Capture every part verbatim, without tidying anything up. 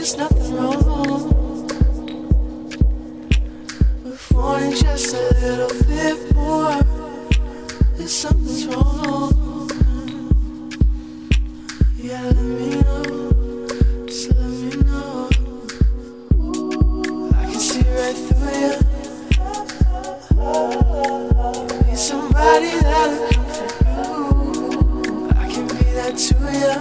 There's nothing wrong with wanting just a little bit more. If something's wrong, yeah, let me know. Just let me know. I can see right through you. You need somebody that'll comfort you. I can be that to you.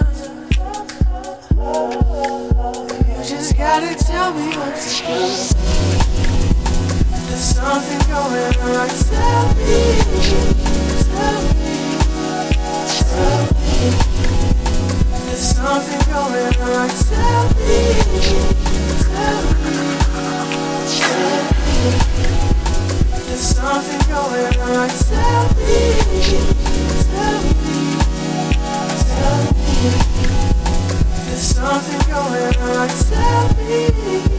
You just gotta tell me what to do. There's something going on. Tell me, tell me, tell me. There's something going on. Tell me, tell me, tell me. There's something going on. Tell me, tell me, tell me. There's something going on. Tell me.